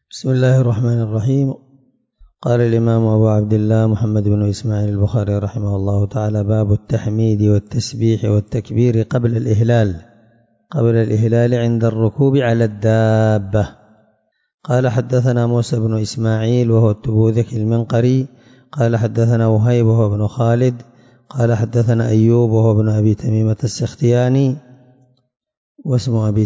بسم الله الرحمن الرحيم. قال الإمام أبو عبد الله محمد بن إسماعيل البخاري رحمه الله تعالى: باب التحميد والتسبيح والتكبير قبل الإهلال عند الركوب على الدابة. قال: حدثنا موسى بن إسماعيل وهو التبوذكي المنقري قال: حدثنا وهيب وهو بن خالد قال: حدثنا أيوب وهو ابن أبي تميمة السختياني واسم أبي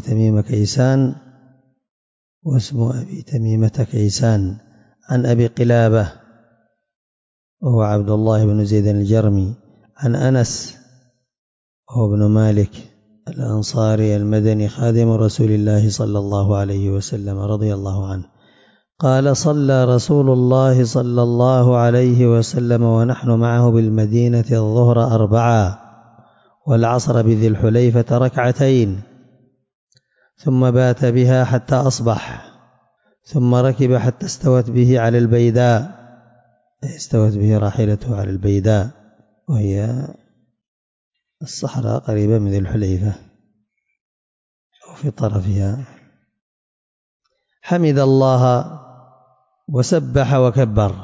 تميمة كيسان عن أبي قلابة وهو عبد الله بن زيد الجرمي عن أنس وهو ابن مالك الأنصاري المدني خادم رسول الله صلى الله عليه وسلم رضي الله عنه قال: صلى رسول الله صلى الله عليه وسلم ونحن معه بالمدينة الظهر 4 والعصر بذي الحليفة 2 ثم بات بها حتى أصبح ثم ركب حتى استوت به على البيداء، استوت به راحلته على البيداء وهي الصحراء قريبة من ذي الحليفة أو في طرفها. حمد الله وسبح وكبر،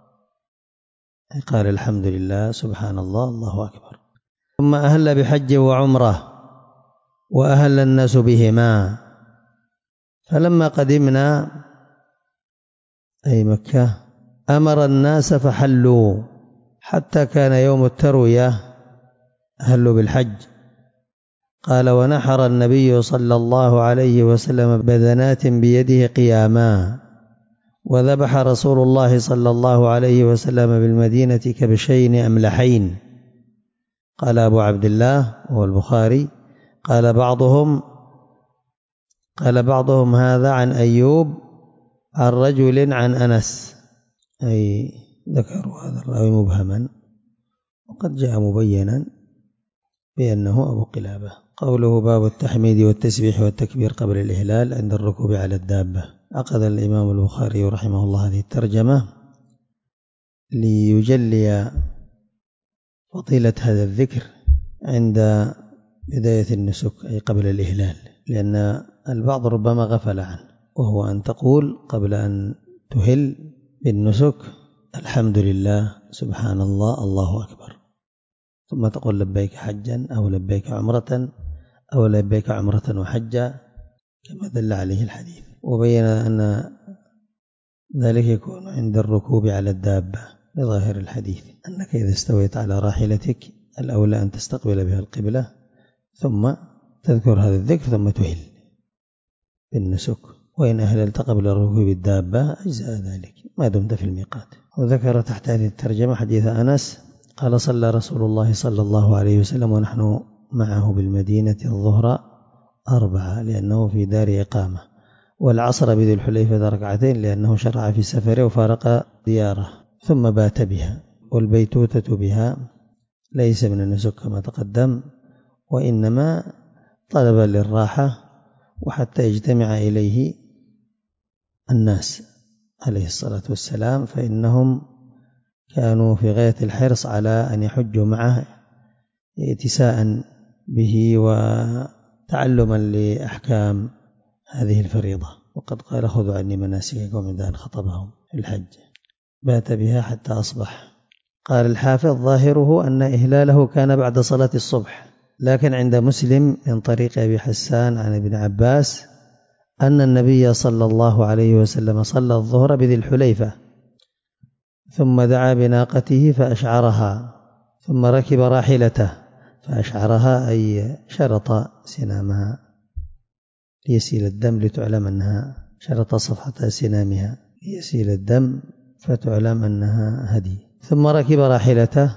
قال: الحمد لله، سبحان الله، الله أكبر. ثم أهل بحج وعمرة وأهل الناس بهما. فلما قدمنا أي مكة أمر الناس فحلوا حتى كان يوم التروية أهلوا بالحج. قال: ونحر النبي صلى الله عليه وسلم بدنات بيده قياما، وذبح رسول الله صلى الله عليه وسلم بالمدينة كبشين أملحين. قال أبو عبد الله وهو البخاري: قال بعضهم هذا عن أيوب عن رجل عن أنس، أي ذكروا هذا الراوي مبهما، وقد جاء مبينا بأنه أبو قلابة. قوله: باب التحميد والتسبيح والتكبير قبل الإهلال عند الركوب على الدابة. عقد الإمام البخاري رحمه الله هذه الترجمة ليجلي فضيلة هذا الذكر عند بداية النسك أي قبل الإهلال، لأن البعض ربما غفل عنه، وهو أن تقول قبل أن تهل بالنسك: الحمد لله، سبحان الله، الله أكبر، ثم تقول: لبيك حجا أو لبيك عمرة أو لبيك عمرة وحجا كما دل عليه الحديث. وبين أن ذلك يكون عند الركوب على الدابة لظاهر الحديث، أنك إذا استويت على راحلتك الأولى أن تستقبل بها القبلة ثم تذكر هذا الذكر ثم تهل بالنسك، وإن أهللت قبل الركوب بالدابة أجزاء ذلك ما دمت في الميقات. وذكر تحت هذه الترجمة حديث أنس قال: صلى رسول الله صلى الله عليه وسلم ونحن معه بالمدينة الظهر 4 لأنه في دار إقامة، والعصر بذي الحليفة 2 لأنه شرع في سفره وفارق دياره، ثم بات بها. والبيتوتة بها ليس من النسك كما تقدم، وإنما طلبا للراحة وحتى يجتمع إليه الناس عليه الصلاة والسلام، فإنهم كانوا في غاية الحرص على أن يحجوا معه ائتساء به وتعلما لأحكام هذه الفريضة. وقد قال: خذوا عني مناسككم عند أن خطبهم في الحج. بات بها حتى أصبح. قال الحافظ: ظاهره أن إهلاله كان بعد صلاة الصبح، لكن عند مسلم من طريق أبي حسان عن ابن عباس أن النبي صلى الله عليه وسلم صلى الظهر بذي الحليفة ثم دعا بناقته فأشعرها، ثم ركب راحلته فأشعرها أي شرط سنامها ليسيل الدم لتعلم أنها، شرط صفحة سنامها ليسيل الدم فتعلم أنها هدي، ثم ركب راحلته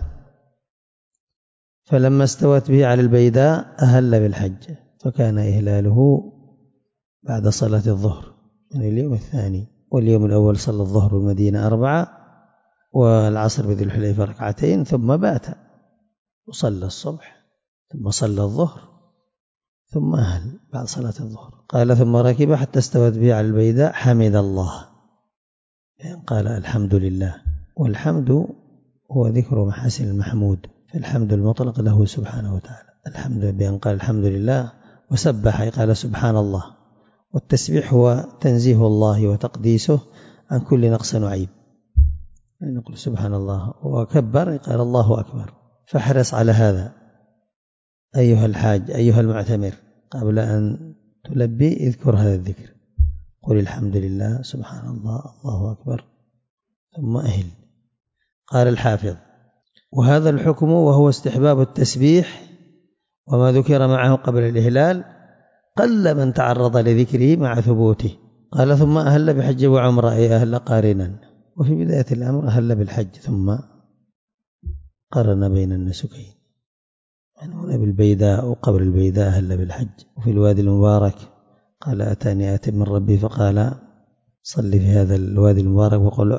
فلما استوت به على البيداء أهل بالحج، فكان إهلاله بعد صلاة الظهر من اليوم الثاني. واليوم الأول صلى الظهر بالمدينة 4 والعصر بذي الحليفة 2 ثم بات وصلى الصبح ثم صلى الظهر ثم أهل بعد صلاة الظهر. قال: ثم ركب حتى استوت به على البيداء حمد الله، يعني قال: الحمد لله. والحمد هو ذكر محاسن المحمود، فالحمد المطلق له سبحانه وتعالى. الحمد بأن قال الحمد لله، وسبح قال سبحان الله، والتسبيح هو تنزيه الله وتقديسه عن كل نقص وعيب، نقول سبحان الله وكبر قال الله أكبر. فاحرص على هذا أيها الحاج أيها المعتمر، قبل أن تلبي اذكر هذا الذكر، قل الحمد لله سبحان الله الله أكبر ثم أهل. قال الحافظ: وهذا الحكم وهو استحباب التسبيح وما ذكر معه قبل الإهلال قل من تعرض لذكره مع ثبوته. قال: ثم أهل بحج وعمرة، أي أهل قارنا، وفي بداية الأمر أهل بالحج ثم قرن بين النسكين، يعني هنا بالبيداء وقبل البيداء أهل بالحج. وفي الوادي المبارك قال: أتاني آت من ربي فقال صل في هذا الوادي المبارك وقل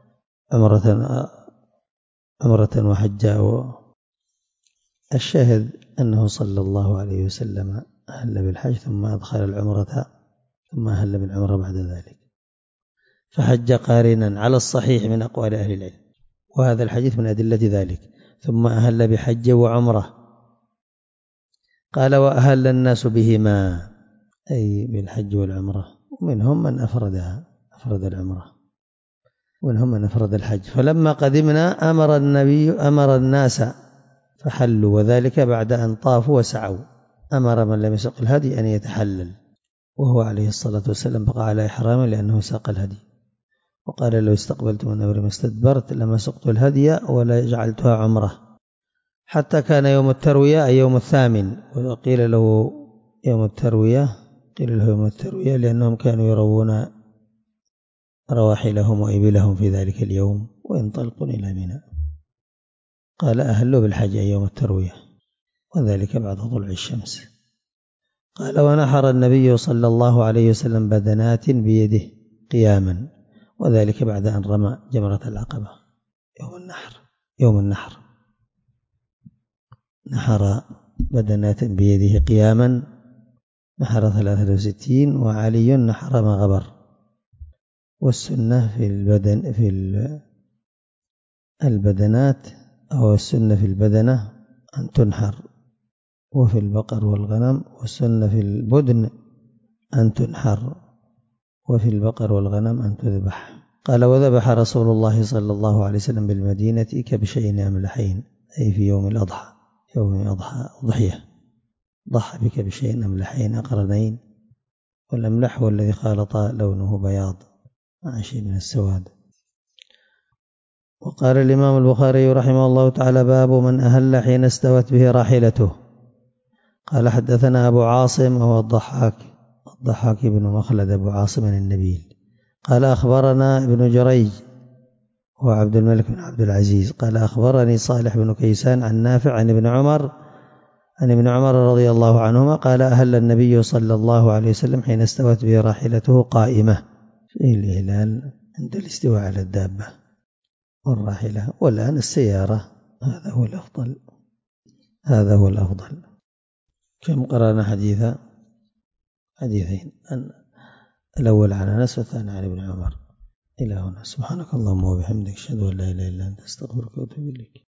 عمرة وحجة. الشاهد أنه صلى الله عليه وسلم أهل بالحج ثم أدخل العمرة ثم أهل بالعمرة بعد ذلك، فحج قارنا على الصحيح من أقوال أهل العلم، وهذا الحديث من أدلة ذلك. ثم أهل بحج وعمرة. قال: وأهل الناس بهما، أي بالحج والعمرة، ومنهم من أفرد العمرة ومنهم من أفرد الحج. فلما قدمنا أمر الناس فحلوا، وذلك بعد أن طافوا وسعوا. أمر من لم يسق الهدي أن يتحلل، وهو عليه الصلاة والسلام بقى على إحرامه لأنه ساق الهدي، وقال: لو استقبلت من أمر ما استدبرت لما سقت الهدي ولا جعلتها عمرة، حتى كان يوم التروية أي يوم الثامن. وقيل له يوم التروية لأنهم كانوا يروون رواحلهم وإبلهم في ذلك اليوم وينطلقون إلى منى. قال: أهلوا بالحج أي يوم التروية، وذلك بعد طلوع الشمس. قال: ونحر النبي صلى الله عليه وسلم بدنات بيده قياما، وذلك بعد أن رمى جمرة العقبة يوم النحر نحر بدنات بيده قياما، نحر 63، وعلي نحر ما غبر. والسنة في البدنات أو السنة في البدنة أن تنحر، وفي البقر والغنم، والسنة في البدن أن تنحر، وفي البقر والغنم أن تذبح. قال: وذبح رسول الله صلى الله عليه وسلم بالمدينة كبشين أملحين، أي في يوم الأضحى ضحية، ضحى بكبشين أملحين أقرنين، والأملح هو الذي خالط لونه بياض مع شيء من السواد. وقال الإمام البخاري رحمه الله تعالى: باب من أهل حين استوت به راحلته. قال: حدثنا أبو عاصم وهو الضحاك بن مخلد أبو عاصم النبيل. قال: أخبرنا ابن جريج هو عبد الملك بن عبد العزيز. قال: أخبرني صالح بن كيسان عن نافع عن ابن عمر رضي الله عنهما قال: أهل النبي صلى الله عليه وسلم حين استوت به راحلته قائمة، فيه الإهلال عند الاستواء على الدابة والراحلة. والآن السيارة، هذا هو الأفضل. كم قرأنا حديثين، الأول عن أنس والثاني عن ابن عمر. إلى هنا. سبحانك اللهم وبحمدك، أشهد أن لا إله إلا أنت، أستغفرك وأتوب إليك.